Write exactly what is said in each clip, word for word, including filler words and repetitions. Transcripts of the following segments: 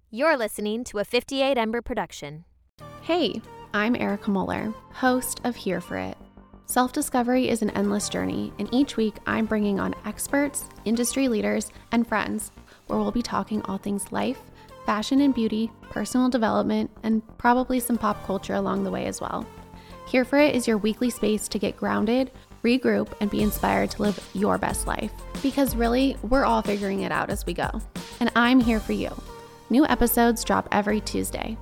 You're listening to a fifty-eight Ember production. Hey, I'm Erica Muller, host of Here for It. Self-discovery is an endless journey, and each week I'm bringing on experts, industry leaders, and friends, where we'll be talking all things life, fashion and beauty, personal development, and probably some pop culture along the way as well. Here for It is your weekly space to get grounded, regroup, and be inspired to live your best life. Because really, we're all figuring it out as we go. And I'm here for you. New episodes drop every Tuesday.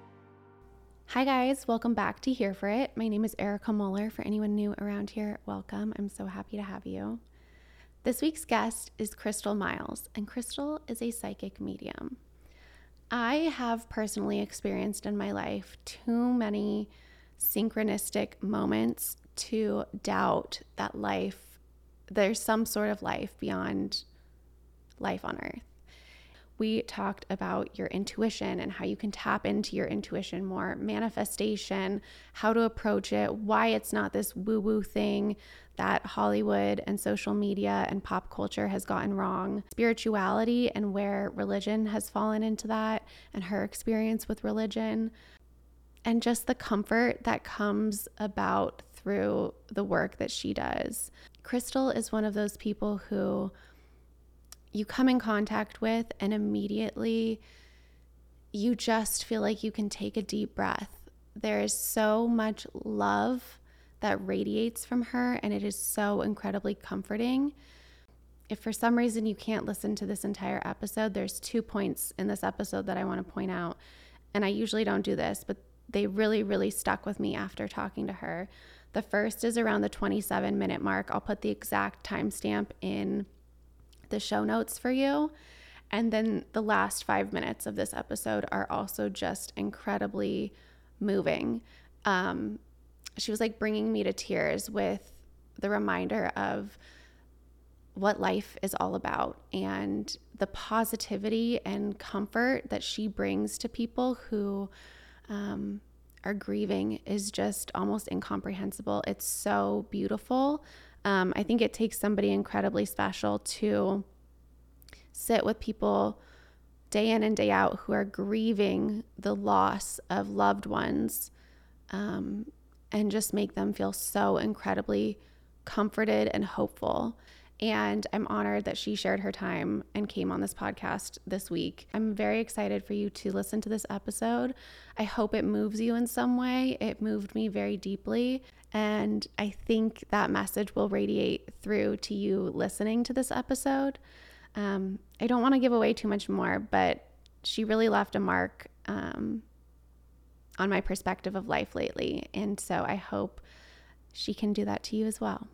Hi guys, welcome back to Here for It. My name is Erica Muller. For anyone new around here, welcome. I'm so happy to have you. This week's guest is Crystal Miles, and Crystal is a psychic medium. I have personally experienced in my life too many synchronistic moments to doubt that life, there's some sort of life beyond life on Earth. We talked about your intuition and how you can tap into your intuition more, manifestation, how to approach it, why it's not this woo-woo thing that Hollywood and social media and pop culture has gotten wrong, spirituality and where religion has fallen into that, and her experience with religion, and just the comfort that comes about through the work that she does. Crystal is one of those people who you come in contact with and immediately you just feel like you can take a deep breath. There is so much love that radiates from her, and it is so incredibly comforting. If for some reason you can't listen to this entire episode, there's two points in this episode that I want to point out. And I usually don't do this, but they really, really stuck with me after talking to her. The first is around the twenty-seven minute mark. I'll put the exact timestamp in the show notes for you. And then the last five minutes of this episode are also just incredibly moving. Um, she was like bringing me to tears with the reminder of what life is all about and the positivity and comfort that she brings to people who um, are grieving is just almost incomprehensible. It's so beautiful. Um, I think it takes somebody incredibly special to sit with people day in and day out who are grieving the loss of loved ones, um, and just make them feel so incredibly comforted and hopeful. And I'm honored that she shared her time and came on this podcast this week. I'm very excited for you to listen to this episode. I hope it moves you in some way. It moved me very deeply. And I think that message will radiate through to you listening to this episode. Um, I don't want to give away too much more, but she really left a mark um, on my perspective of life lately. And so I hope she can do that to you as well.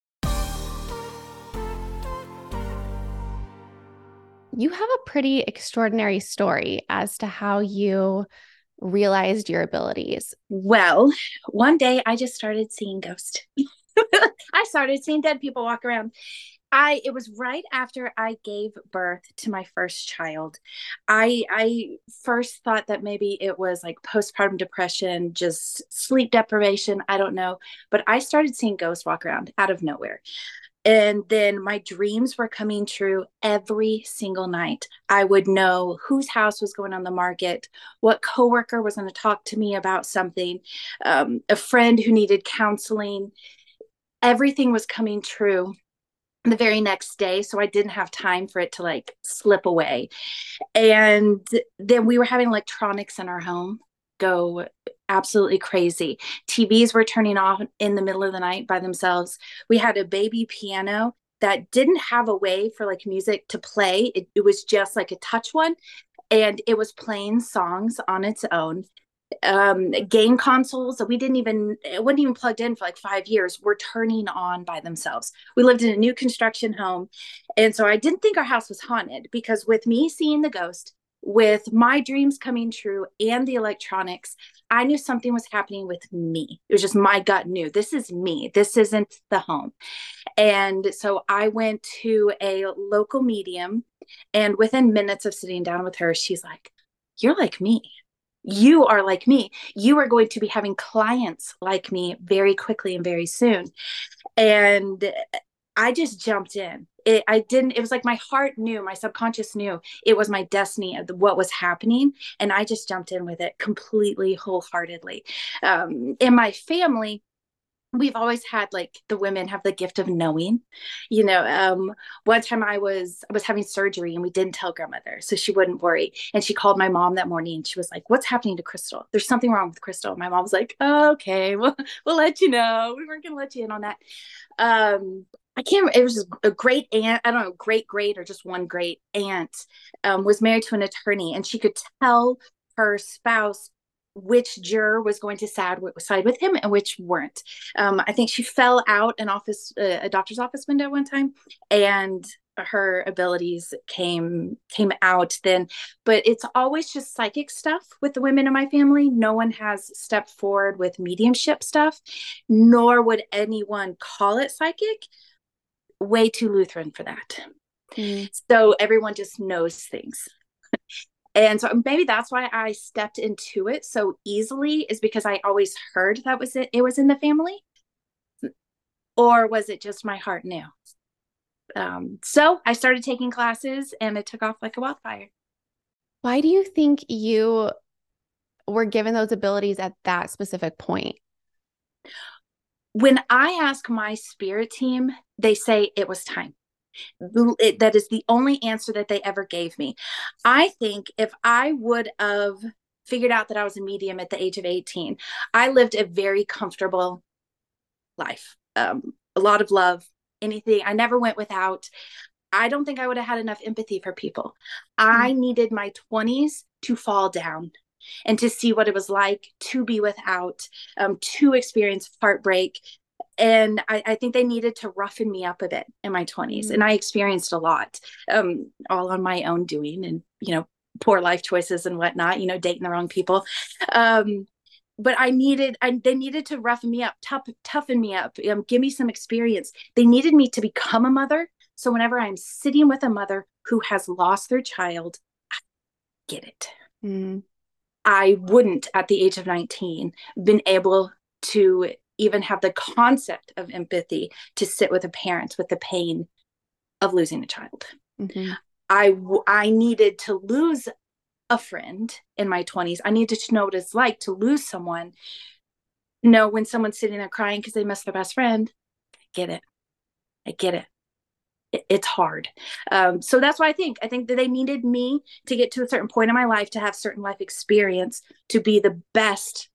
You have a pretty extraordinary story as to how you realized your abilities. Well, one day I just started seeing ghosts. I started seeing dead people walk around. I it was right after I gave birth to my first child. I I first thought that maybe it was like postpartum depression, just sleep deprivation, I don't know, but I started seeing ghosts walk around out of nowhere. And then my dreams were coming true every single night. I would know whose house was going on the market, what coworker was going to talk to me about something, um, a friend who needed counseling. Everything was coming true the very next day. So I didn't have time for it to like slip away. And then we were having electronics in our home go absolutely crazy. T Vs were turning off in the middle of the night by themselves. We had a baby piano that didn't have a way for like music to play. It, it was just like a touch one, and it was playing songs on its own. Um, game consoles that we didn't even, it wasn't even plugged in for like five years, were turning on by themselves. We lived in a new construction home. And so I didn't think our house was haunted, because with me seeing the ghost, with my dreams coming true and the electronics, I knew something was happening with me. It was just my gut knew this is me. This isn't the home. And so I went to a local medium, and within minutes of sitting down with her, she's like, "You're like me. You are like me. You are going to be having clients like me very quickly and very soon." And I just jumped in. It, I didn't, it was like my heart knew, my subconscious knew it was my destiny of the, what was happening. And I just jumped in with it completely, wholeheartedly. Um, in my family, we've always had like the women have the gift of knowing, you know. Um, one time I was, I was having surgery and we didn't tell grandmother so she wouldn't worry. And she called my mom that morning and she was like, what's happening to Crystal? There's something wrong with Crystal. My mom was like, oh, okay, well, we'll let you know. We weren't going to let you in on that. Um, I can't, it was a great aunt. I don't know, great, great, or just one great aunt, um, was married to an attorney and she could tell her spouse which juror was going to side, side with him and which weren't. Um, I think she fell out an office, uh, a doctor's office window one time, and her abilities came came out then. But it's always just psychic stuff with the women in my family. No one has stepped forward with mediumship stuff, nor would anyone call it psychic. Way too Lutheran for that. Mm. So everyone just knows things. And so maybe that's why I stepped into it so easily, is because I always heard that was it. It was in the family. Or was it just my heart knew? Um, so I started taking classes and it took off like a wildfire. Why do you think you were given those abilities at that specific point? When I ask my spirit team, they say it was time. It, that is the only answer that they ever gave me. I think if I would have figured out that I was a medium at the age of eighteen, I lived a very comfortable life. Um, a lot of love, anything. I never went without. I don't think I would have had enough empathy for people. I mm-hmm. needed my twenties to fall down and to see what it was like to be without, um, to experience heartbreak. And I, I think they needed to roughen me up a bit in my twenties. Mm-hmm. And I experienced a lot, um, all on my own doing, and, you know, poor life choices and whatnot, you know, dating the wrong people. Um, but I needed, I, they needed to roughen me up, tough, toughen me up, um, give me some experience. They needed me to become a mother. So whenever I'm sitting with a mother who has lost their child, I get it. Mm-hmm. I wouldn't, at the age of nineteen, been able to even have the concept of empathy to sit with a parent with the pain of losing a child. Mm-hmm. I, I needed to lose a friend in my twenties. I needed to know what it's like to lose someone. Know when someone's sitting there crying because they missed their best friend. I get it. I get it. it it's hard. Um, so that's why I think, I think that they needed me to get to a certain point in my life to have certain life experience to be the best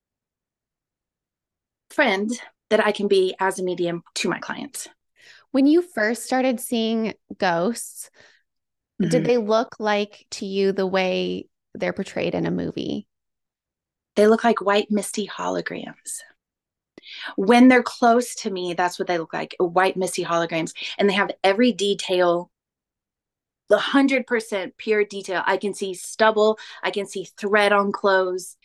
friend that I can be as a medium to my clients. When you first started seeing ghosts, mm-hmm. did they look like to you the way they're portrayed in a movie? They look like white, misty holograms. When they're close to me, that's what they look like, white, misty holograms. And they have every detail, the one hundred percent pure detail. I can see stubble. I can see thread on clothes.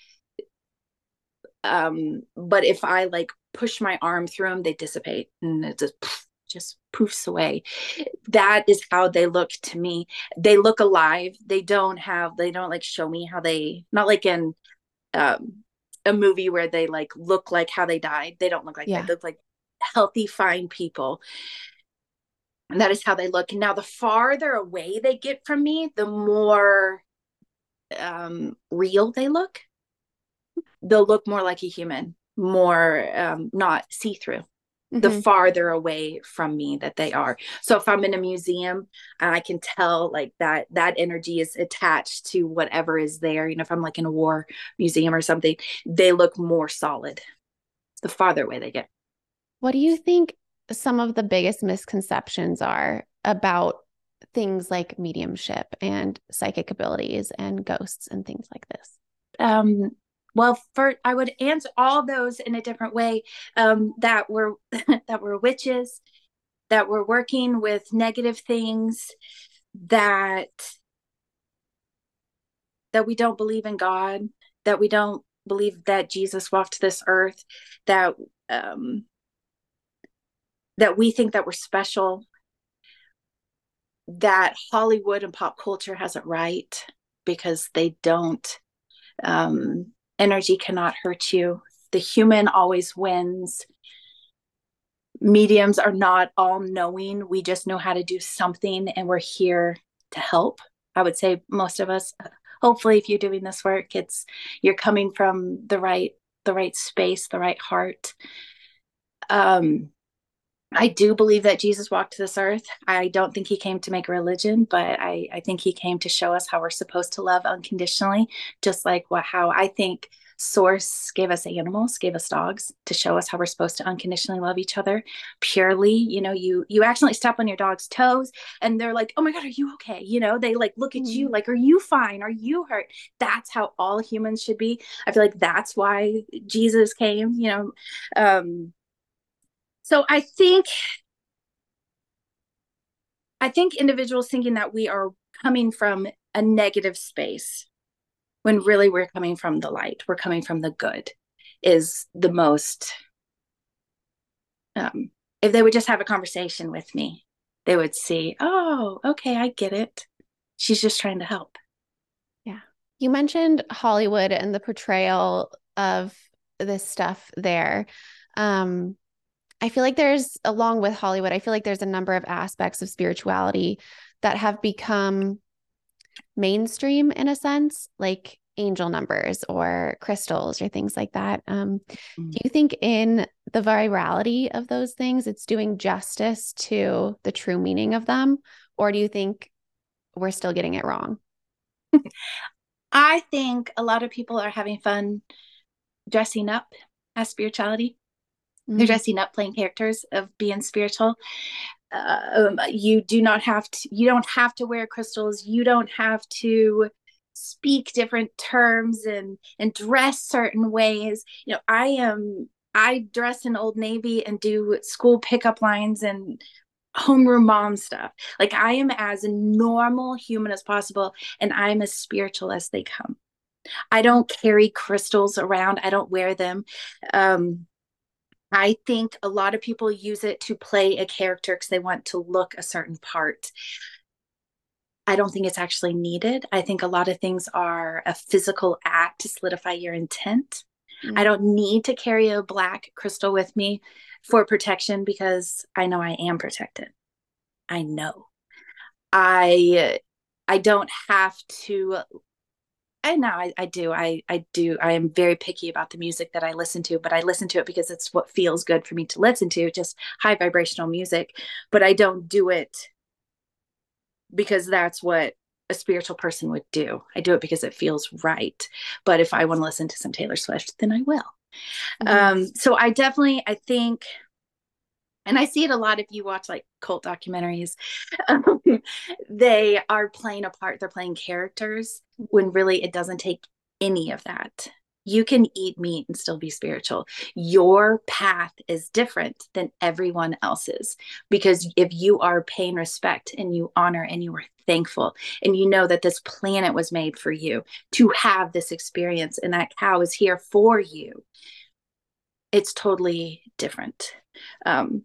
Um, but if I like push my arm through them, they dissipate and it just, just poofs away. That is how they look to me. They look alive. They don't have, they don't like show me how they, not like in um, a movie where they like look like how they died. They don't look like yeah. that. They look like healthy, fine people. And that is how they look. Now, the farther away they get from me, the more um, real they look. They'll look more like a human, more um, not see-through. Mm-hmm. The farther away from me that they are. So if I'm in a museum and I can tell like that, that energy is attached to whatever is there. You know, if I'm like in a war museum or something, they look more solid the farther away they get. What do you think some of the biggest misconceptions are about things like mediumship and psychic abilities and ghosts and things like this? Um, Well, for I would answer all those in a different way. Um, that were that were witches, that were working with negative things, that that we don't believe in God, that we don't believe that Jesus walked this earth, that um, that we think that we're special, that Hollywood and pop culture has it right because they don't. Um, Energy cannot hurt you. The human always wins. mediums are not all knowing. We just know how to do something, and we're here to help. I would say most of us, hopefully, if you're doing this work, it's you're coming from the right the right space, the right heart. Um, I do believe that Jesus walked this earth. I don't think he came to make a religion, but I, I think he came to show us how we're supposed to love unconditionally, just like what how I think Source gave us animals, gave us dogs to show us how we're supposed to unconditionally love each other purely. You know, you you accidentally step on your dog's toes and they're like, oh my God, are you okay? You know, they like look at mm-hmm. you like, are you fine? Are you hurt? That's how all humans should be. I feel like that's why Jesus came, you know. Um, So I think, I think individuals thinking that we are coming from a negative space when really we're coming from the light, we're coming from the good, is the most, um, if they would just have a conversation with me, they would see, oh, okay, I get it. She's just trying to help. Yeah. You mentioned Hollywood and the portrayal of this stuff there. Um, I feel like there's, along with Hollywood, I feel like there's a number of aspects of spirituality that have become mainstream in a sense, like angel numbers or crystals or things like that. Um, mm-hmm. Do you think in the virality of those things, it's doing justice to the true meaning of them? Or do you think we're still getting it wrong? I think a lot of people are having fun dressing up as spirituality. They're dressing up, playing characters of being spiritual. Uh, um, you do not have to, you don't have to wear crystals. You don't have to speak different terms and, and dress certain ways. You know, I am, I dress in Old Navy and do school pickup lines and homeroom mom stuff. Like I am as normal human as possible. And I'm as spiritual as they come. I don't carry crystals around. I don't wear them. Um, I think a lot of people use it to play a character because they want to look a certain part. I don't think it's actually needed. I think a lot of things are a physical act to solidify your intent. Mm-hmm. I don't need to carry a black crystal with me for protection because I know I am protected. I know. I I don't have to I know I, I do. I, I do. I am very picky about the music that I listen to, but I listen to it because it's what feels good for me to listen to, just high vibrational music. But I don't do it because that's what a spiritual person would do. I do it because it feels right. But if I want to listen to some Taylor Swift, then I will. Mm-hmm. Um, so I definitely, I think, and I see it a lot if you watch like cult documentaries, um, they are playing a part, they're playing characters when really it doesn't take any of that. You can eat meat and still be spiritual. Your path is different than everyone else's because if you are paying respect and you honor and you are thankful and you know that this planet was made for you to have this experience and that cow is here for you, it's totally different. Um,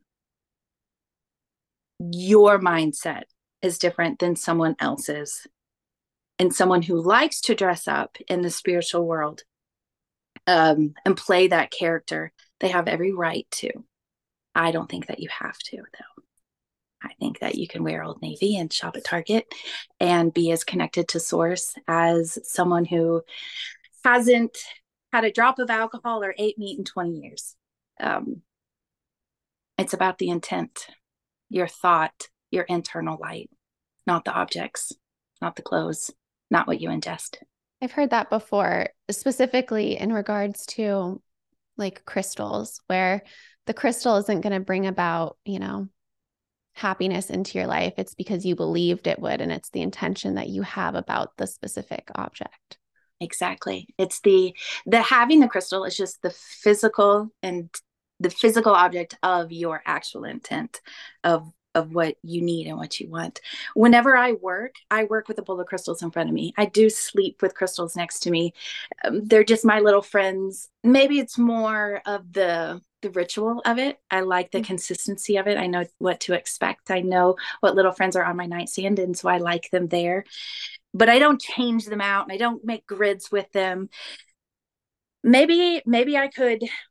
your mindset is different than someone else's. And someone who likes to dress up in the spiritual world um, and play that character, they have every right to. I don't think that you have to, though. I think that you can wear Old Navy and shop at Target and be as connected to Source as someone who hasn't had a drop of alcohol or ate meat in twenty years. Um, it's about the intent, your thought, your internal light, not the objects, not the clothes, not what you ingest. I've heard that before, specifically in regards to like crystals, where the crystal isn't going to bring about, you know, happiness into your life. It's because you believed it would, and it's the intention that you have about the specific object. Exactly. It's the, the having the crystal is just the physical and the physical object of your actual intent of of what you need and what you want. Whenever I work, I work with a bowl of crystals in front of me. I do sleep with crystals next to me. Um, they're just my little friends. Maybe it's more of the the ritual of it. I like the mm-hmm. consistency of it. I know what to expect. I know what little friends are on my nightstand, and so I like them there. But I don't change them out, and I don't make grids with them. Maybe, maybe I could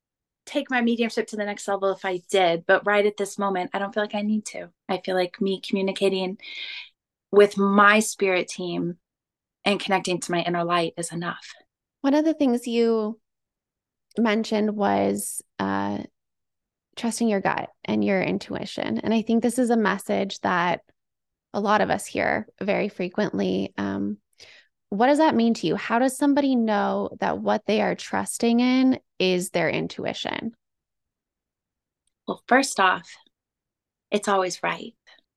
take my mediumship to the next level if I did, but right at this moment, I don't feel like I need to. I feel like me communicating with my spirit team and connecting to my inner light is enough. One of the things you mentioned was uh, trusting your gut and your intuition. And I think this is a message that a lot of us hear very frequently. Um, what does that mean to you? How does somebody know that what they are trusting in is their intuition? Well, first off, it's always right.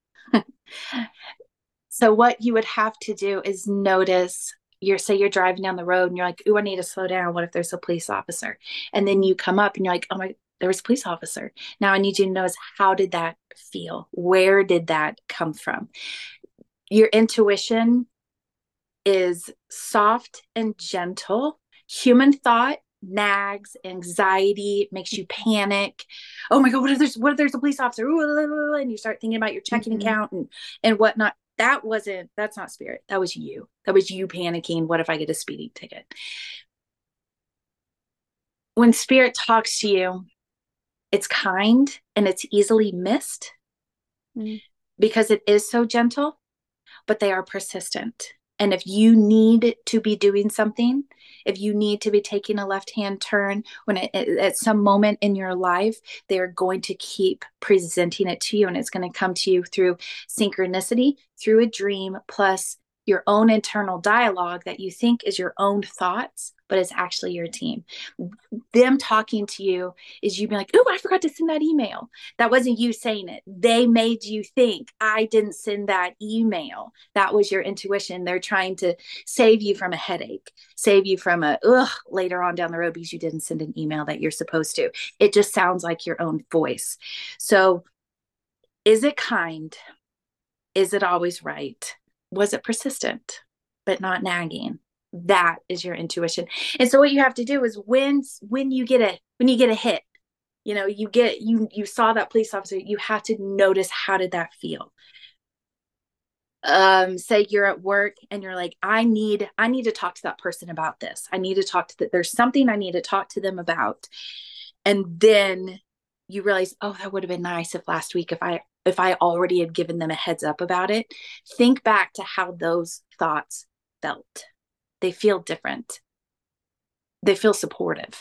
So what you would have to do is notice, you're say you're driving down the road and you're like, ooh, I need to slow down. What if there's a police officer? And then you come up and you're like, oh my, there was a police officer. Now I need you to notice, how did that feel? Where did that come from? Your intuition is soft and gentle. Human thought nags, anxiety, makes you panic. Oh my God, what if there's what if there's a police officer? Ooh, and you start thinking about your checking mm-hmm. account and and whatnot. That wasn't, that's not spirit. That was you. That was you panicking. What if I get a speeding ticket? When spirit talks to you, it's kind and it's easily missed mm. because it is so gentle, but they are persistent. And if you need to be doing something, if you need to be taking a left-hand turn when it, at some moment in your life, they are going to keep presenting it to you. And it's going to come to you through synchronicity, through a dream, plus your own internal dialogue that you think is your own thoughts, but it's actually your team. Them talking to you is you being like, oh, I forgot to send that email. That wasn't you saying it. They made you think, I didn't send that email. That was your intuition. They're trying to save you from a headache, save you from a ugh later on down the road because you didn't send an email that you're supposed to. It just sounds like your own voice. So is it kind? Is it always right? Was it persistent, but not nagging? That is your intuition. And so what you have to do is when, when you get a, when you get a hit, you know, you get, you, you saw that police officer, you have to notice, how did that feel? Um, say you're at work and you're like, I need, I need to talk to that person about this. I need to talk to that. There's something I need to talk to them about. And then you realize, oh, that would have been nice if last week, if I, if I already had given them a heads up about it. Think back to how those thoughts felt. They feel different. They feel supportive.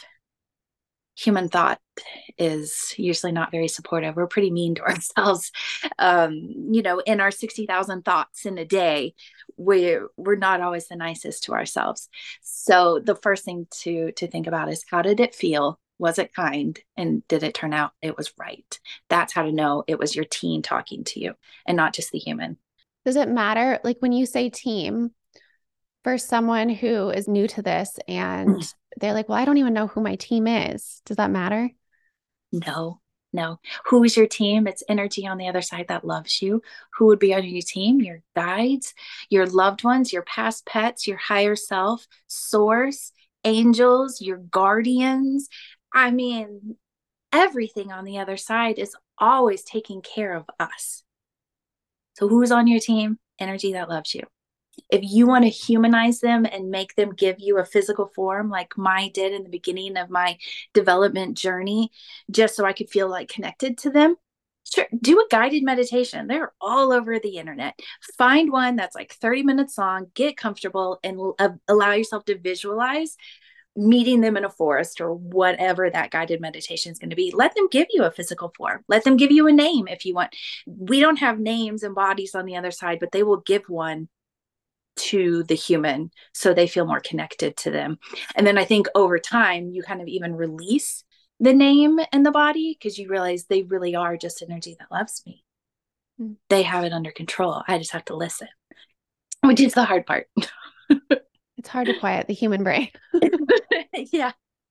Human thought is usually not very supportive. We're pretty mean to ourselves. Um, you know, in our sixty thousand thoughts in a day, we're, we're not always the nicest to ourselves. So the first thing to, to think about is, how did it feel? Was it kind? And did it turn out it was right? That's how to know it was your team talking to you and not just the human. Does it matter? Like when you say team, for someone who is new to this and mm. they're like, well, I don't even know who my team is. Does that matter? No, no. Who is your team? It's energy on the other side that loves you. Who would be on your team? Your guides, your loved ones, your past pets, your higher self, source, angels, your guardians. I mean, everything on the other side is always taking care of us. So who's on your team? Energy that loves you. If you want to humanize them and make them give you a physical form, like mine did in the beginning of my development journey, just so I could feel like connected to them, sure, do a guided meditation. They're all over the internet. Find one that's like thirty minutes long, get comfortable, and uh, allow yourself to visualize meeting them in a forest or whatever that guided meditation is going to be. Let them give you a physical form. Let them give you a name if you want. We don't have names and bodies on the other side, but they will give one to the human so they feel more connected to them. And then I think over time, you kind of even release the name and the body because you realize they really are just energy that loves me. Mm. They have it under control. I just have to listen, which is the hard part. It's hard to quiet the human brain. Yeah.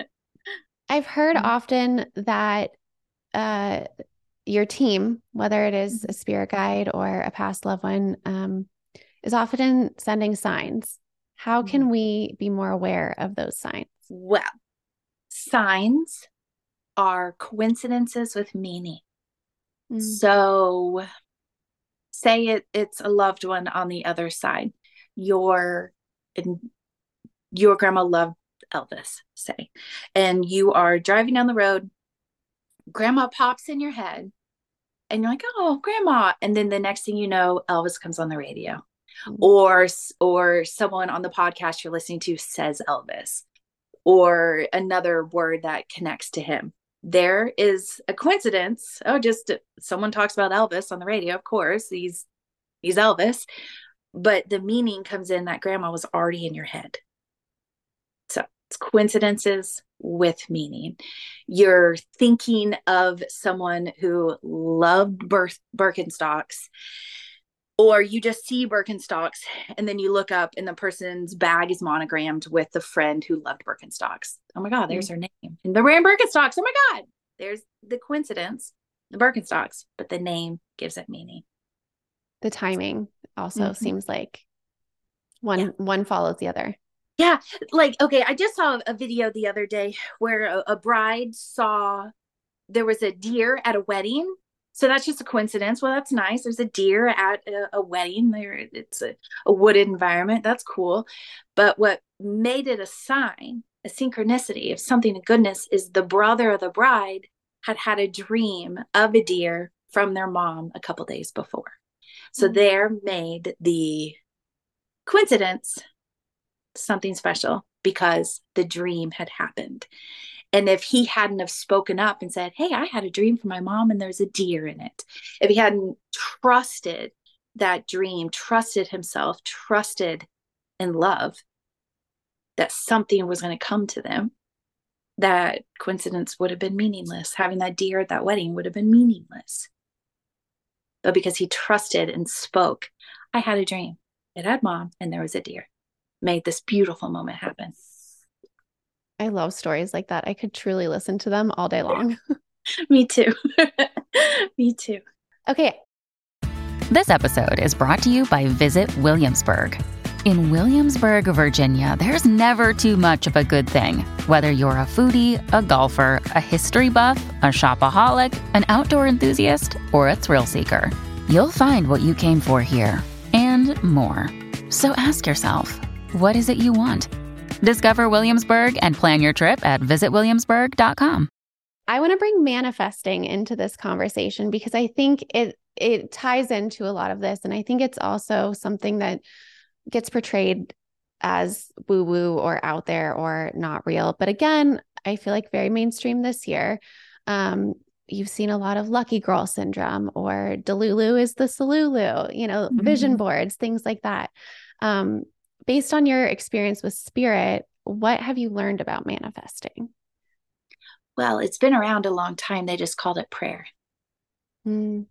I've heard mm-hmm. often that uh, your team, whether it is a spirit guide or a past loved one, um, is often sending signs. How can we be more aware of those signs? Well, signs are coincidences with meaning. Mm. So say it, it's a loved one on the other side. Your, your grandma loved Elvis, say, and you are driving down the road grandma pops in your head and you're like, oh, grandma. And then the next thing you know, Elvis comes on the radio. Mm-hmm. or or someone on the podcast you're listening to says Elvis, or another word that connects to him. There is a coincidence. Oh, just someone talks about Elvis on the radio. Of course, he's he's Elvis, but the meaning comes in that grandma was already in your head. So it's coincidences with meaning. You're thinking of someone who loved Bir- Birkenstocks, or you just see Birkenstocks and then you look up and the person's bag is monogrammed with the friend who loved Birkenstocks. Oh my God, there's mm-hmm. her name. And they're wearing Birkenstocks. Oh my God. There's the coincidence, the Birkenstocks, but the name gives it meaning. The timing also mm-hmm. seems like one, yeah. one follows the other. Yeah. Like, okay, I just saw a video the other day where a, a bride saw there was a deer at a wedding. So that's just a coincidence. Well, that's nice. There's a deer at a, a wedding. There, it's a, a wooded environment. That's cool. But what made it a sign, a synchronicity of something of goodness, is the brother of the bride had had a dream of a deer from their mom a couple days before. So mm-hmm. there made the coincidence something special because the dream had happened. And if he hadn't have spoken up and said, hey, I had a dream from my mom and there's a deer in it. If he hadn't trusted that dream, trusted himself, trusted in love that something was going to come to them, that coincidence would have been meaningless. Having that deer at that wedding would have been meaningless. But because he trusted and spoke, I had a dream. It had mom and there was a deer. Made this beautiful moment happen. I love stories like that. I could truly listen to them all day long. Me too. Me too. Okay. This episode is brought to you by Visit Williamsburg. In Williamsburg, Virginia, there's never too much of a good thing. Whether you're a foodie, a golfer, a history buff, a shopaholic, an outdoor enthusiast, or a thrill seeker, you'll find what you came for here and more. So ask yourself, what is it you want? Discover Williamsburg and plan your trip at visit williamsburg dot com. I want to bring manifesting into this conversation because I think it it ties into a lot of this. And I think it's also something that gets portrayed as woo-woo or out there or not real. But again, I feel like very mainstream this year. Um, you've seen a lot of lucky girl syndrome, or Delulu is the Salulu, you know, mm-hmm. vision boards, things like that. Um, Based on your experience with spirit, what have you learned about manifesting? Well, it's been around a long time. They just called it prayer. Mm.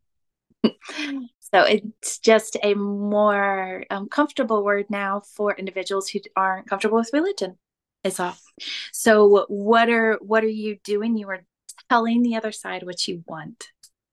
So it's just a more um, comfortable word now for individuals who aren't comfortable with religion. It's all. So what are what are you doing? You are telling the other side what you want.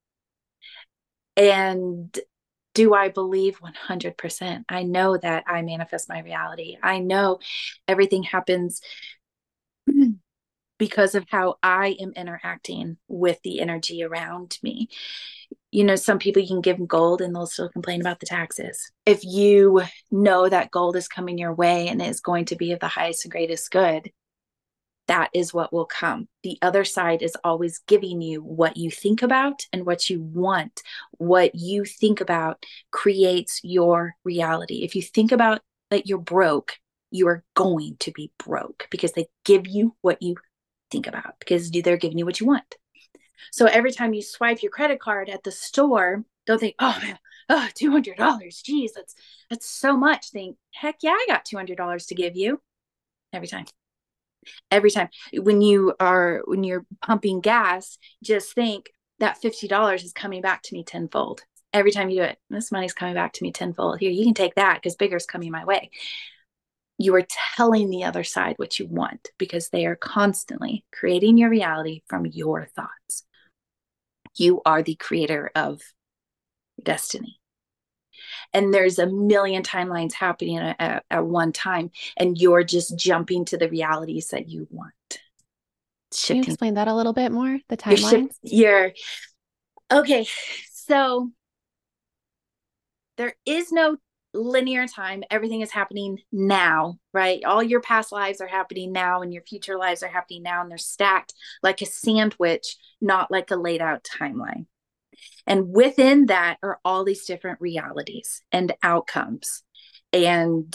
And do I believe one hundred percent? I know that I manifest my reality. I know everything happens because of how I am interacting with the energy around me. You know, some people, you can give them gold and they'll still complain about the taxes. If you know that gold is coming your way and is going to be of the highest and greatest good, that is what will come. The other side is always giving you what you think about and what you want. What you think about creates your reality. If you think about that you're broke, you are going to be broke because they give you what you think about, because they're giving you what you want. So every time you swipe your credit card at the store, don't think, oh man, oh, two hundred dollars. Geez, that's, that's so much. Think, heck yeah, I got two hundred dollars to give you. Every time. Every time when you are, when you're pumping gas, just think that fifty dollars is coming back to me tenfold. Every time you do it, this money's coming back to me tenfold. Here, you can take that because bigger's coming my way. You are telling the other side what you want because they are constantly creating your reality from your thoughts. You are the creator of destiny. And there's a million timelines happening at, at, at one time, and you're just jumping to the realities that you want. Shifting. Can you explain that a little bit more? The timelines? You're, shift, you're okay. So there is no linear time. Everything is happening now right? All your past lives are happening now and your future lives are happening now, and they're stacked like a sandwich, not like a laid out timeline. And within that are all these different realities and outcomes. And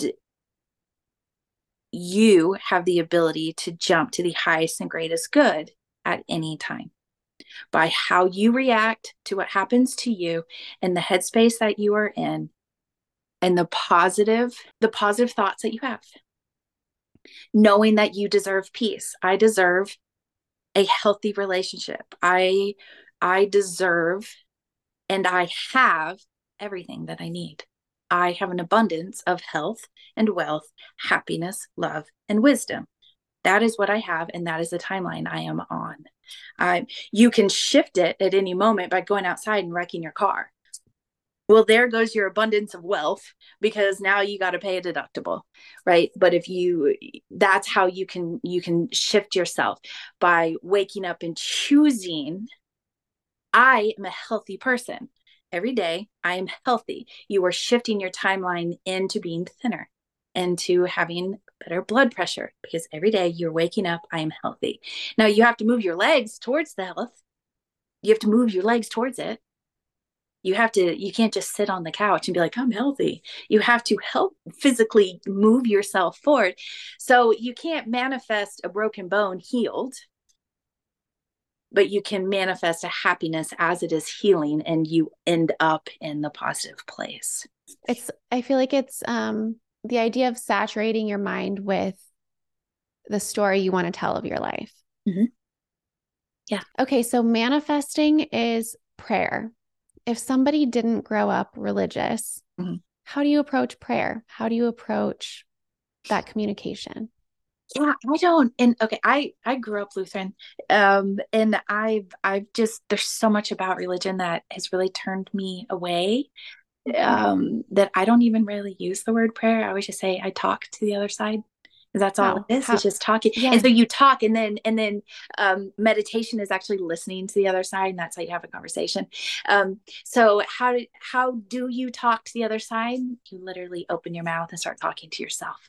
you have the ability to jump to the highest and greatest good at any time by how you react to what happens to you and the headspace that you are in, and the positive, the positive thoughts that you have. Knowing that you deserve peace. I deserve a healthy relationship. I I deserve and I have everything that I need. I have an abundance of health and wealth, happiness, love, and wisdom. That is what I have, and that is the timeline I am on. Uh, you can shift it at any moment by going outside and wrecking your car. Well, there goes your abundance of wealth, because now you got to pay a deductible, right? But if you, that's how you can, you can shift yourself by waking up and choosing, I am a healthy person. Every day I am healthy. You are shifting your timeline into being thinner, into having better blood pressure, because every day you're waking up, I am healthy. Now you have to move your legs towards the health. You have to move your legs towards it. You have to, you can't just sit on the couch and be like, I'm healthy. You have to help physically move yourself forward. So you can't manifest a broken bone healed, but you can manifest a happiness as it is healing, and you end up in the positive place. It's, I feel like it's um, the idea of saturating your mind with the story you want to tell of your life. Mm-hmm. Yeah. Okay. So manifesting is prayer. If somebody didn't grow up religious, mm-hmm. how do you approach prayer? How do you approach that communication? Yeah, I don't. And okay, I, I grew up Lutheran. Um, and I've, I've just, there's so much about religion that has really turned me away. Um, that I don't even really use the word prayer. I always just say, I talk to the other side. That's all How? it is. How? It's just talking. Yeah. And so you talk, and then, and then, um, meditation is actually listening to the other side. And that's how you have a conversation. Um, so how do, how do you talk to the other side? You literally open your mouth and start talking to yourself.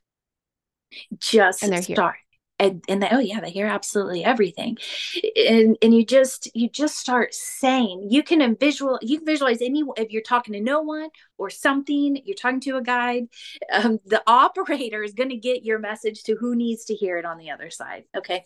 Just and they're start. Here. And, and they, oh yeah, they hear absolutely everything. And, and you just, you just start saying, you can visual, you can visualize any, if you're talking to no one or something, you're talking to a guide, um, the operator is going to get your message to who needs to hear it on the other side. Okay.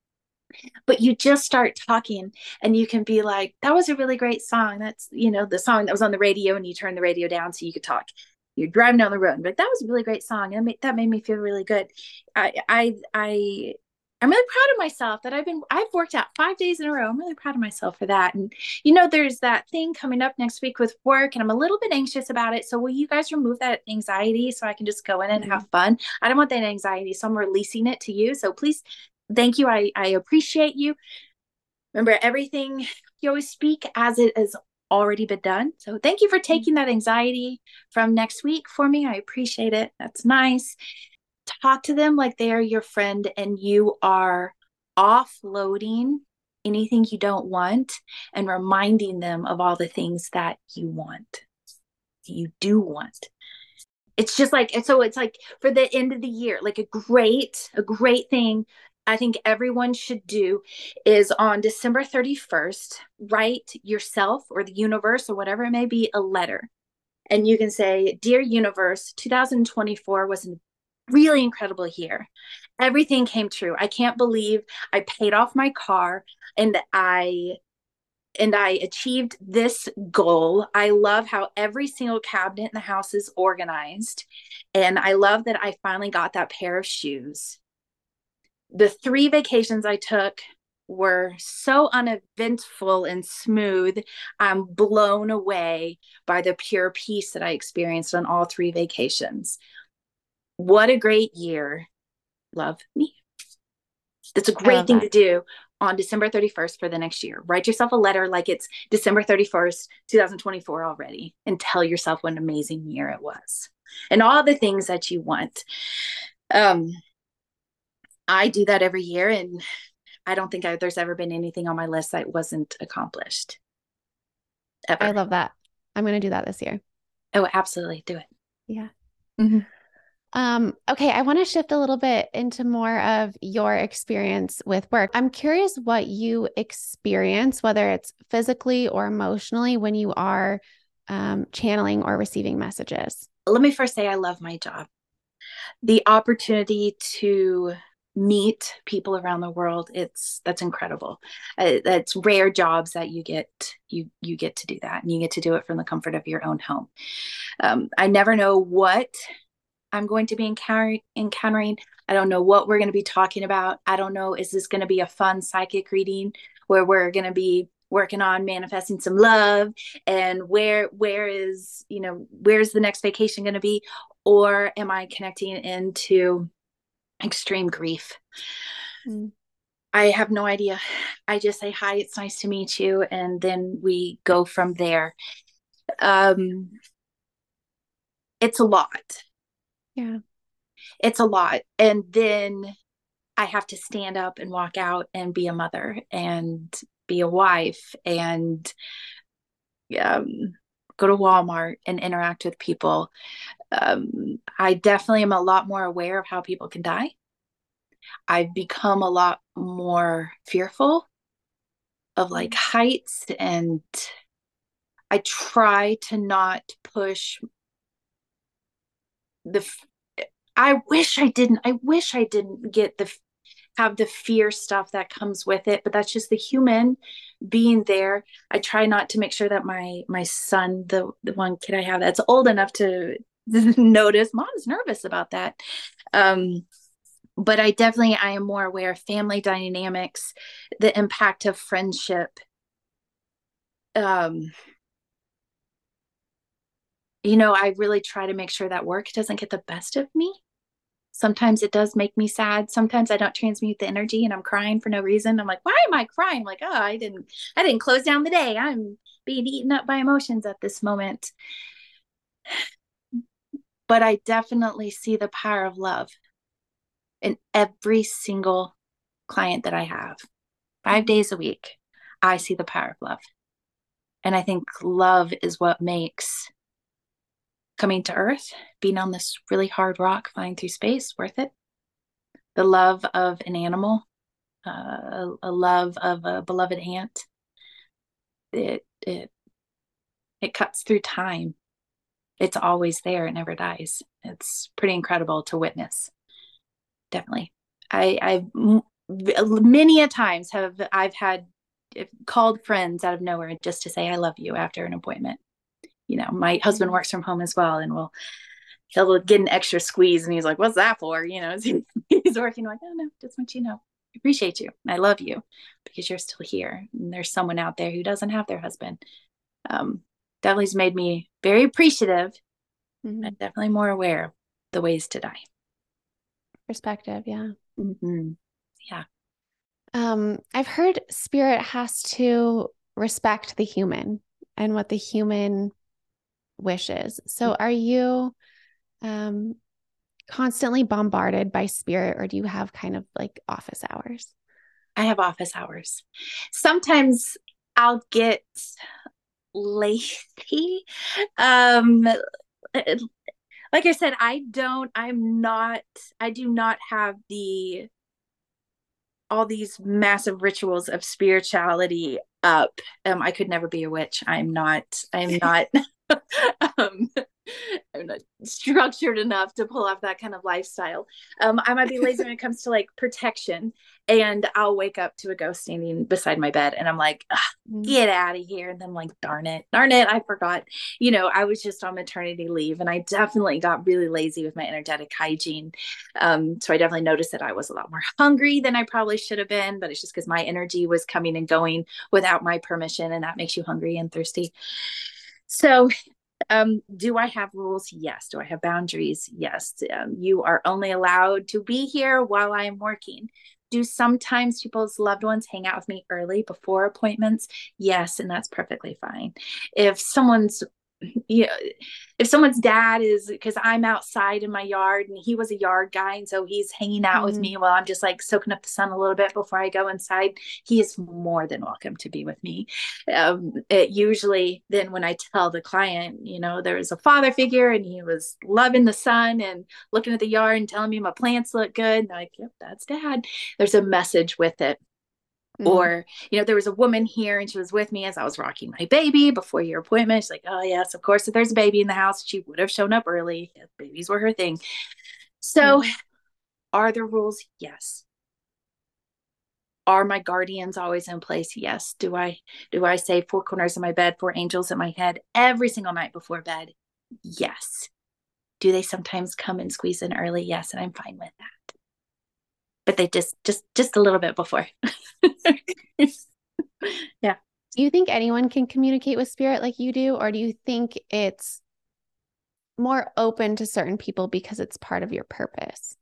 But you just start talking, and you can be like, that was a really great song. That's, you know, the song that was on the radio, and you turn the radio down so you could talk. You're driving down the road, but that was a really great song. And that made me feel really good. I, I, I, I'm really proud of myself that I've been, I've worked out five days in a row. I'm really proud of myself for that. And, you know, there's that thing coming up next week with work, and I'm a little bit anxious about it. So will you guys remove that anxiety so I can just go in and mm-hmm. have fun? I don't want that anxiety, so I'm releasing it to you. So please, thank you. I, I appreciate you. Remember, everything you always speak as it is already been done. So thank you for taking that anxiety from next week for me. I appreciate it. That's nice. Talk to them like they are your friend, and you are offloading anything you don't want and reminding them of all the things that you want, you do want. It's just like, so it's like for the end of the year, like a great, a great thing I think everyone should do is on December thirty-first, write yourself or the universe or whatever it may be, a letter. And you can say, Dear Universe, two thousand twenty-four was a really incredible year. Everything came true. I can't believe I paid off my car, and I and I achieved this goal. I love how every single cabinet in the house is organized. And I love that I finally got that pair of shoes. The three vacations I took were so uneventful and smooth. I'm blown away by the pure peace that I experienced on all three vacations. What a great year. Love me. That's a great thing that. to do on December thirty-first for the next year. Write yourself a letter like it's December thirty-first, twenty twenty-four already, and tell yourself what an amazing year it was and all the things that you want. Um, I do that every year, and I don't think I, there's ever been anything on my list that wasn't accomplished. Ever. I love that. I'm going to do that this year. Oh, absolutely. Do it. Yeah. Mm-hmm. Um, okay, I want to shift a little bit into more of your experience with work. I'm curious what you experience, whether it's physically or emotionally, when you are um, channeling or receiving messages. Let me first say I love my job. The opportunity to meet people around the world, it's that's incredible. Uh, that's rare jobs that you get you you get to do that, and you get to do it from the comfort of your own home. Um, I never know what I'm going to be encounter- encountering. I don't know what we're going to be talking about. I don't know, is this going to be a fun psychic reading where we're going to be working on manifesting some love, and where where is, you know, where's the next vacation going to be? Or am I connecting into extreme grief? Mm. I have no idea. I just say, hi, it's nice to meet you. And then we go from there. Um, it's a lot. Yeah. It's a lot. And then I have to stand up and walk out and be a mother and be a wife and um, go to Walmart and interact with people. Um, I definitely am a lot more aware of how people can die. I've become a lot more fearful of like heights, and I try to not push the I wish I didn't. I wish I didn't get the have the fear stuff that comes with it, but that's just the human being there. I try not to make sure that my my son, the the one kid I have that's old enough to notice, mom's nervous about that. Um, but I definitely I am more aware of family dynamics, the impact of friendship. Um, you know, I really try to make sure that work doesn't get the best of me. Sometimes it does make me sad. Sometimes I don't transmute the energy and I'm crying for no reason. I'm like, why am I crying? I'm like, oh, I didn't, I didn't close down the day. I'm being eaten up by emotions at this moment. But I definitely see the power of love in every single client that I have. Five days a week, I see the power of love. And I think love is what makes coming to Earth, being on this really hard rock, flying through space, worth it. The love of an animal, uh, a, a love of a beloved aunt. It it it cuts through time. It's always there. It never dies. It's pretty incredible to witness. Definitely, I I've many a times have I've had called friends out of nowhere just to say I love you after an appointment. You know, my husband works from home as well, and will he'll get an extra squeeze, and he's like, "What's that for?" You know, he's working like, "Oh no, just want you to know, I appreciate you. I love you because you're still here." And there's someone out there who doesn't have their husband. Um, definitely has made me very appreciative, mm-hmm. and definitely more aware of the ways to die. Perspective, yeah, mm-hmm. yeah. Um, I've heard spirit has to respect the human and what the human wishes. So are you um, constantly bombarded by spirit, or do you have kind of like office hours? I have office hours. Sometimes I'll get lazy. Um, like I said, I don't, I'm not, I do not have the, all these massive rituals of spirituality up. Um, I could never be a witch. I'm not, I'm not, um, I'm not structured enough to pull off that kind of lifestyle. Um, I might be lazy when it comes to like protection, and I'll wake up to a ghost standing beside my bed, and I'm like, get out of here. And then I'm like, darn it, darn it, I forgot. You know, I was just on maternity leave, and I definitely got really lazy with my energetic hygiene. Um, so I definitely noticed that I was a lot more hungry than I probably should have been, but it's just because my energy was coming and going without my permission, and that makes you hungry and thirsty. So Um, do I have rules? Yes. Do I have boundaries? Yes. Um, you are only allowed to be here while I'm working. Do sometimes people's loved ones hang out with me early before appointments? Yes. And that's perfectly fine. If someone's you know, if someone's dad is, because I'm outside in my yard and he was a yard guy. And so he's hanging out mm-hmm. with me while I'm just like soaking up the sun a little bit before I go inside. He is more than welcome to be with me. Um, it usually then when I tell the client, you know, there was a father figure and he was loving the sun and looking at the yard and telling me my plants look good. And I'm like, yep, that's dad. There's a message with it. Mm. Or, you know, there was a woman here and she was with me as I was rocking my baby before your appointment. She's like, oh, yes, of course, if there's a baby in the house, she would have shown up early. If babies were her thing. So mm. Are there rules? Yes. Are my guardians always in place? Yes. Do I, do I say four corners of my bed, four angels in my head every single night before bed? Yes. Do they sometimes come and squeeze in early? Yes. And I'm fine with that. But they just, just, just a little bit before. Yeah. Do you think anyone can communicate with spirit like you do? Or do you think it's more open to certain people because it's part of your purpose?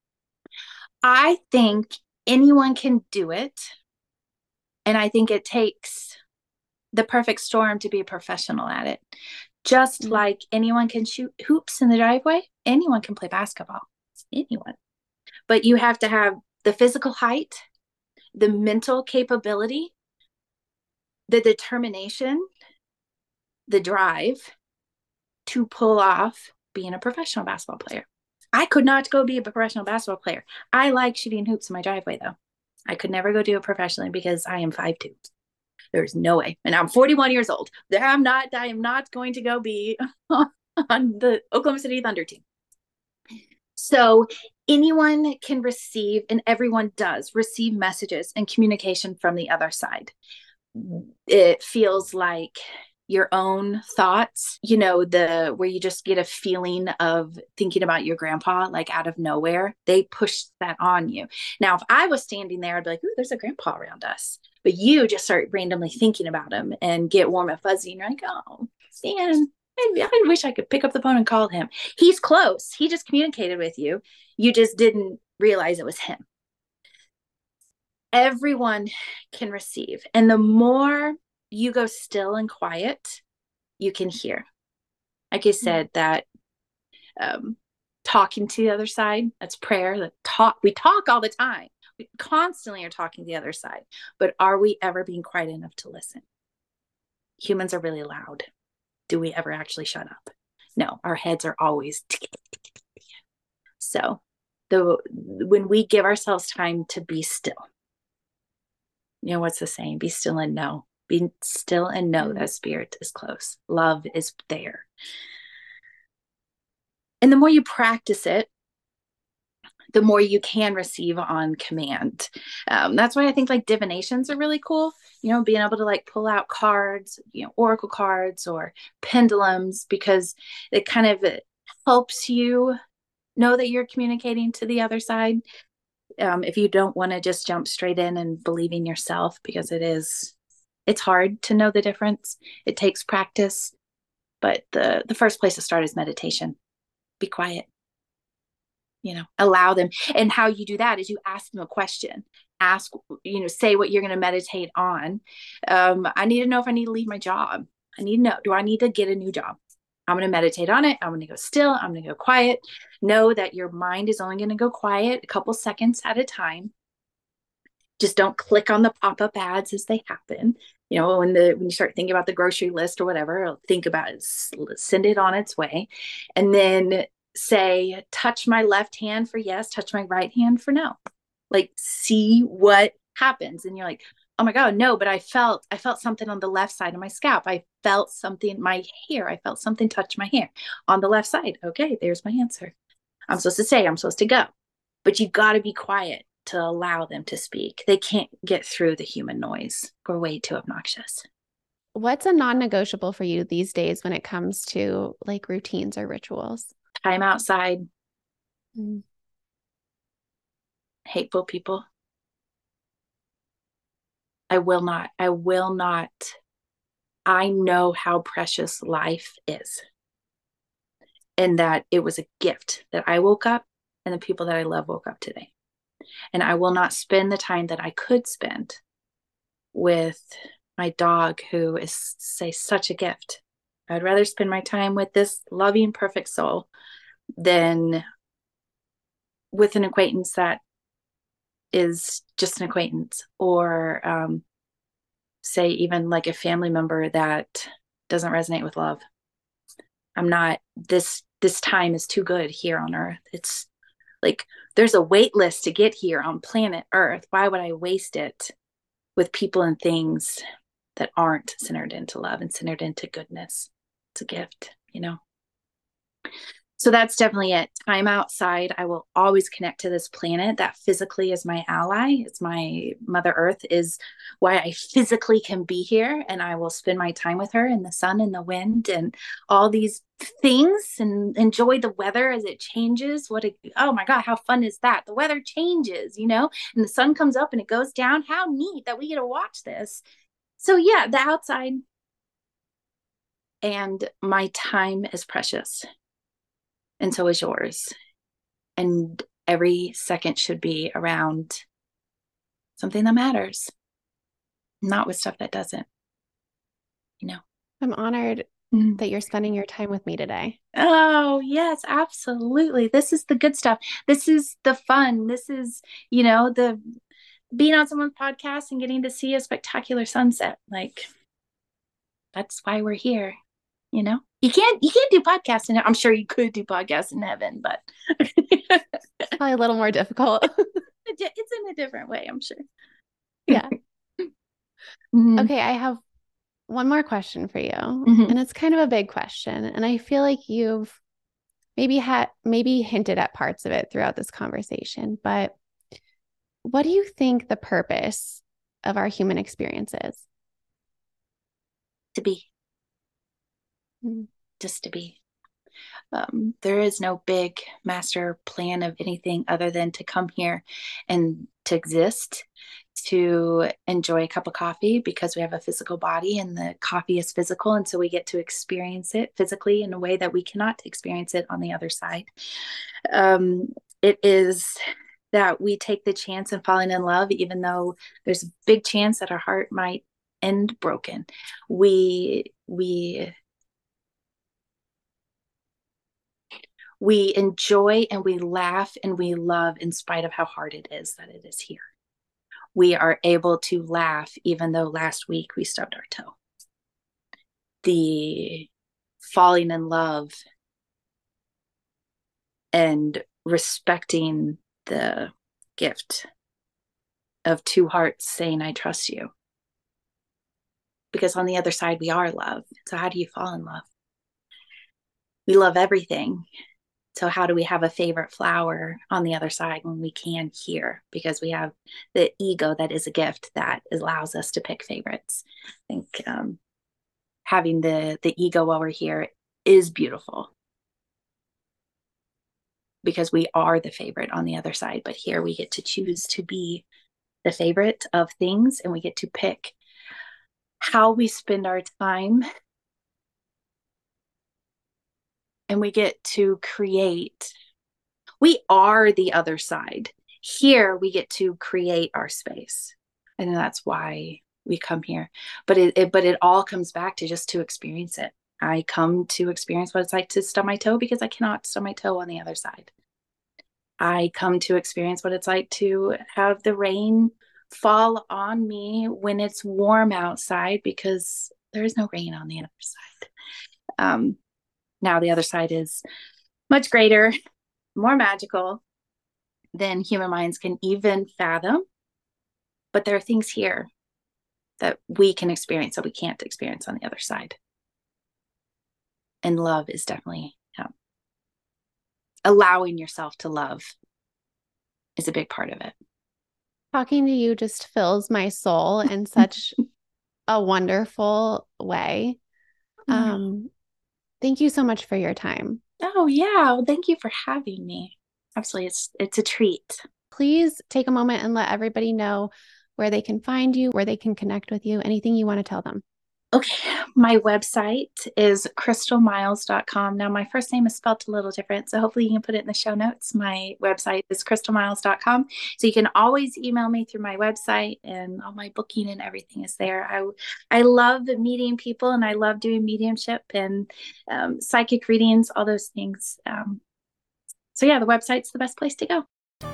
I think anyone can do it. And I think it takes the perfect storm to be a professional at it. Just mm-hmm. like anyone can shoot hoops in the driveway, anyone can play basketball. Anyone. But you have to have the physical height, the mental capability, the determination, the drive to pull off being a professional basketball player. I could not go be a professional basketball player. I like shooting hoops in my driveway, though. I could never go do it professionally because I am five two. There's no way. And I'm forty-one years old. I'm not, I am not going to go be on the Oklahoma City Thunder team. So anyone can receive, and everyone does receive messages and communication from the other side. It feels like your own thoughts, you know, the where you just get a feeling of thinking about your grandpa, like out of nowhere. They push that on you. Now, if I was standing there, I'd be like, ooh, there's a grandpa around us. But you just start randomly thinking about him and get warm and fuzzy. And you're like, oh, Stan, I wish I could pick up the phone and call him. He's close. He just communicated with you. You just didn't realize it was him. Everyone can receive. And the more you go still and quiet, you can hear. Like I said, that um, talking to the other side, that's prayer. That talk, we talk all the time. We constantly are talking to the other side. But are we ever being quiet enough to listen? Humans are really loud. Do we ever actually shut up? No, our heads are always. So the when we give ourselves time to be still, you know, what's the saying? Be still and know. Be still and know that spirit is close. Love is there. And the more you practice it, the more you can receive on command. Um, that's why I think like divinations are really cool. You know, being able to like pull out cards, you know, oracle cards or pendulums, because it kind of helps you know that you're communicating to the other side. Um, if you don't want to just jump straight in and believe in yourself, because it is, it's hard to know the difference. It takes practice, but the, the first place to start is meditation. Be quiet, you know, allow them. And how you do that is you ask them a question, ask, you know, say what you're going to meditate on. Um, I need to know if I need to leave my job. I need to know, do I need to get a new job? I'm going to meditate on it. I'm going to go still. I'm going to go quiet. Know that your mind is only going to go quiet a couple seconds at a time. Just don't click on the pop-up ads as they happen. You know, when the when you start thinking about the grocery list or whatever, think about it, send it on its way. And then say, touch my left hand for yes, touch my right hand for no. Like, see what happens. And you're like, oh my God, no, but I felt, I felt something on the left side of my scalp. I felt something, my hair, I felt something touch my hair on the left side. Okay, there's my answer. I'm supposed to say, I'm supposed to go, but you got to be quiet to allow them to speak. They can't get through the human noise. We're way too obnoxious. What's a non-negotiable for you these days when it comes to like routines or rituals? Time outside. Mm. Hateful people. I will not, I will not. I know how precious life is. And that it was a gift that I woke up and the people that I love woke up today. And I will not spend the time that I could spend with my dog, who is, say, such a gift. I'd rather spend my time with this loving, perfect soul than with an acquaintance that is just an acquaintance, or um, say even like a family member that doesn't resonate with love. I'm not, this, this time is too good here on earth. It's like, there's a wait list to get here on planet Earth. Why would I waste it with people and things that aren't centered into love and centered into goodness? It's a gift, you know? So that's definitely it. Time outside. I will always connect to this planet that physically is my ally. It's my Mother Earth, is why I physically can be here, and I will spend my time with her in the sun and the wind and all these things, and enjoy the weather as it changes. What a, oh my God, how fun is that? The weather changes, you know, and the sun comes up and it goes down. How neat that we get to watch this. So yeah, the outside, and my time is precious. And so is yours. And every second should be around something that matters, not with stuff that doesn't, you know. I'm honored Mm. that you're spending your time with me today. Oh, yes, absolutely. This is the good stuff. This is the fun. This is, you know, the being on someone's podcast and getting to see a spectacular sunset. Like, that's why we're here, you know. You can't you can't do podcasting. I'm sure you could do podcasts in heaven, but Probably a little more difficult. it's in a different way, I'm sure. Yeah. Mm-hmm. Okay, I have one more question for you. Mm-hmm. And it's kind of a big question. And I feel like you've maybe had maybe hinted at parts of it throughout this conversation, but what do you think the purpose of our human experience is? To be. Mm-hmm. Just to be. Um, there is no big master plan of anything other than to come here and to exist, to enjoy a cup of coffee because we have a physical body and the coffee is physical. And so we get to experience it physically in a way that we cannot experience it on the other side. Um, it is that we take the chance of falling in love, even though there's a big chance that our heart might end broken. We, we, We enjoy and we laugh and we love in spite of how hard it is that it is here. We are able to laugh even though last week we stubbed our toe. The falling in love and respecting the gift of two hearts saying, I trust you. Because on the other side, we are love. So how do you fall in love? We love everything. So how do we have a favorite flower on the other side when we can here? Because we have the ego that is a gift that allows us to pick favorites. I think um, having the, the ego while we're here is beautiful. Because we are the favorite on the other side. But here we get to choose to be the favorite of things, and we get to pick how we spend our time. And we get to create. We are the other side. Here, we get to create our space. And that's why we come here. But it, it, but it all comes back to just to experience it. I come to experience what it's like to stub my toe because I cannot stub my toe on the other side. I come to experience what it's like to have the rain fall on me when it's warm outside because there is no rain on the other side. Um, Now the other side is much greater, more magical than human minds can even fathom. But there are things here that we can experience that we can't experience on the other side. And love is definitely um, allowing yourself to love is a big part of it. Talking to you just fills my soul in such a wonderful way. Um, Thank you so much for your time. Oh, yeah. Well, thank you for having me. Absolutely. It's it's a treat. Please take a moment and let everybody know where they can find you, where they can connect with you, anything you want to tell them. Okay, my website is crystal miles dot com. Now, my first name is spelled a little different, so hopefully you can put it in the show notes. My website is crystal miles dot com. So you can always email me through my website, and all my booking and everything is there. I, I love meeting people, and I love doing mediumship and um, psychic readings, all those things. Um, so yeah, the website's the best place to go.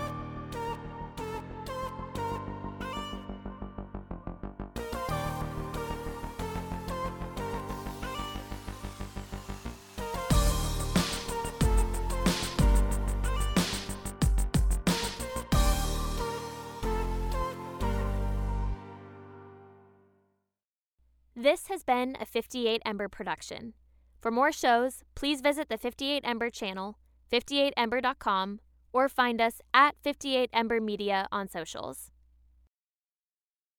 This has been a fifty-eight Ember production. For more shows, please visit the fifty-eight Ember channel, fifty-eight ember dot com, or find us at fifty-eight Ember Media on socials.